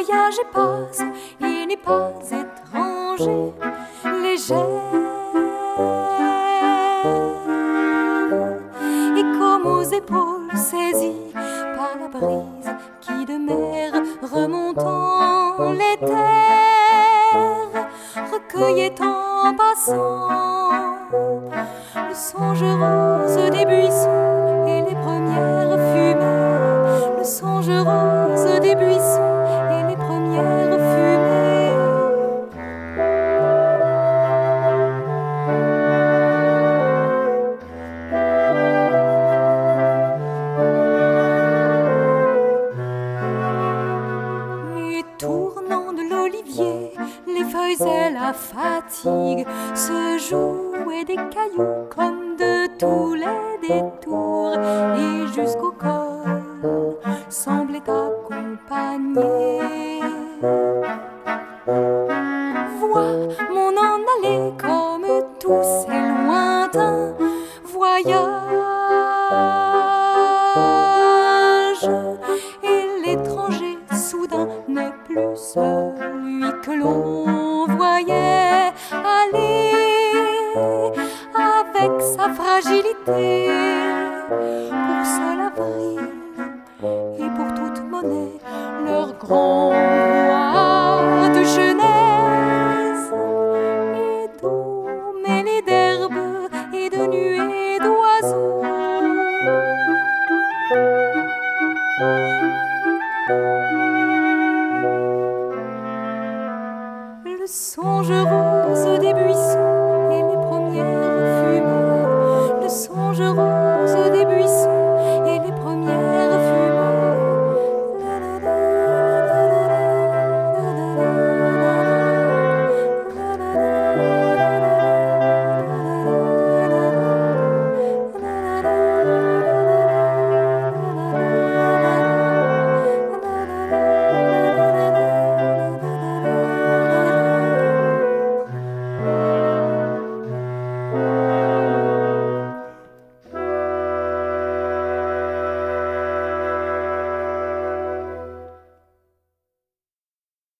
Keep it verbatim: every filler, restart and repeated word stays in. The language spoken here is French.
voyage et passe, il n'est pas étranger, légère. Et comme aux épaules saisies par la brise qui de mer remontant les terres recueillait en passant le songe rose des buissons et les premières fumées, le songe rose des buissons et les premières fumées. Et tournant de l'olivier, les feuilles et la fatigue se jouaient des cailloux comme de tous les détours, et jusqu'au col semblait accompagner. Vois mon en aller comme tous ces lointains voyages, et l'étranger soudain n'est plus celui que l'on voyait aller avec sa fragilité pour seul avril et pour toute monnaie leur grand roi de jeunesse, et d'eau mêlée d'herbes et de nuées d'oiseaux. Le songe rose des buissons